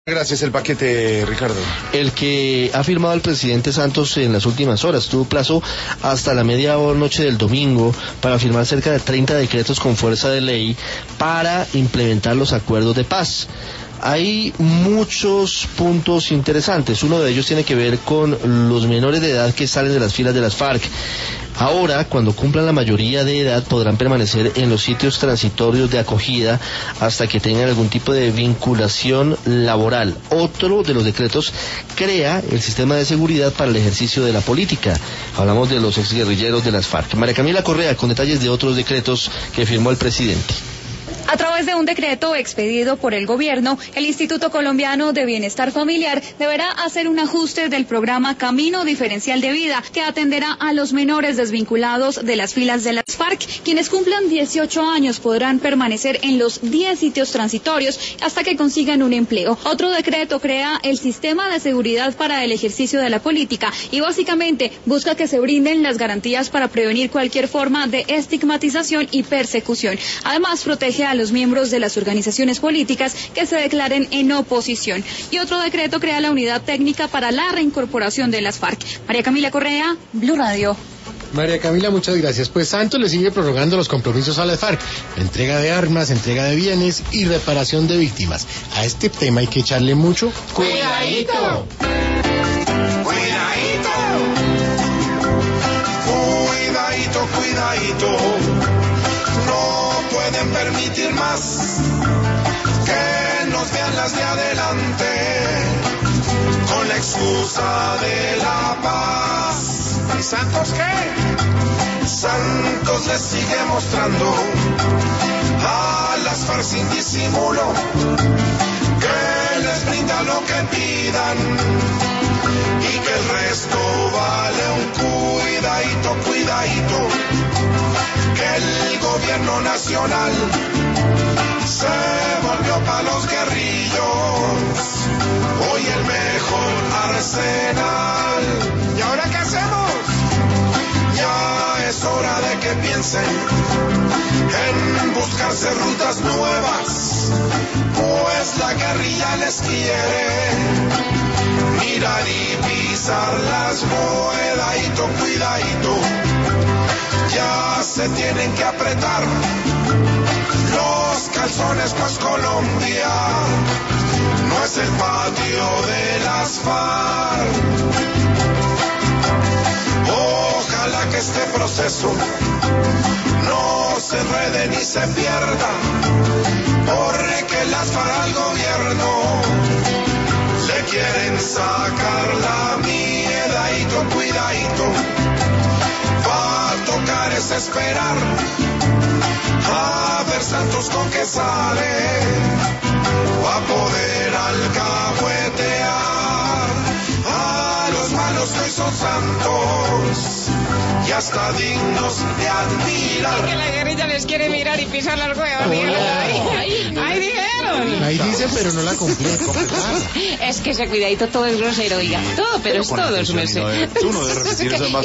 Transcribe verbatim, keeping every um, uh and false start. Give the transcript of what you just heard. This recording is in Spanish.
Gracias, el paquete, Ricardo. El que ha firmado el presidente Santos en las últimas horas. Tuvo plazo hasta la medianoche del domingo para firmar cerca de treinta decretos con fuerza de ley para implementar los acuerdos de paz. Hay muchos puntos interesantes. Uno de ellos tiene que ver con los menores de edad que salen de las filas de las FARC. Ahora, cuando cumplan la mayoría de edad, podrán permanecer en los sitios transitorios de acogida hasta que tengan algún tipo de vinculación laboral. Otro de los decretos crea el sistema de seguridad para el ejercicio de la política. Hablamos de los exguerrilleros de las FARC. María Camila Correa, con detalles de otros decretos que firmó el presidente. A través de un decreto expedido por el gobierno, el Instituto Colombiano de Bienestar Familiar deberá hacer un ajuste del programa Camino Diferencial de Vida, que atenderá a los menores desvinculados de las filas de las FARC. Quienes cumplan dieciocho años podrán permanecer en los diez sitios transitorios hasta que consigan un empleo. Otro decreto crea el sistema de seguridad para el ejercicio de la política y básicamente busca que se brinden las garantías para prevenir cualquier forma de estigmatización y persecución. Además, protege a los miembros de las organizaciones políticas que se declaren en oposición. Y otro decreto crea la unidad técnica para la reincorporación de las FARC. María Camila Correa, Blue Radio. María Camila, muchas gracias. Pues Santos le sigue prorrogando los compromisos a las FARC, entrega de armas, entrega de bienes y reparación de víctimas. A este tema hay que echarle mucho cuidadito. Cuidadito. Cuidadito, cuidadito. No pueden permitir más que nos vean las de adelante con la excusa de la paz. ¿Y Santos qué? Santos les sigue mostrando a las FARC sin disimulo que les brinda lo que pidan y que el resto vale un cuidadito, cuidadito, que el gobierno nacional se volvió pa' los guerrillos, hoy el mejor arsenal. ¿Y ahora qué hacemos? Ya es hora de que piensen en buscarse rutas nuevas, pues la guerrilla les quiere mirar y pisar las cuidadito, cuidadito. Ya se tienen que apretar los calzones, pues Colombia no es el patio de las FARC. Ojalá que este proceso no se enrede ni se pierda, porque las FARC al gobierno le quieren sacar la miedadito, cuidadito. Va a tocar es esperar a ver Santos con qué sale, va a poder alcahuetear a los malos que hoy son santos y hasta dignos de admirar. Que la guerrilla les quiere mirar y pisar las huevas. Oh. Ahí, ahí dijeron. Ahí dicen, pero no la cumplen. Es que ese cuidadito todo es grosero, oiga. Todo, pero, pero es todo, es merced. Tú no debes repetir eso más.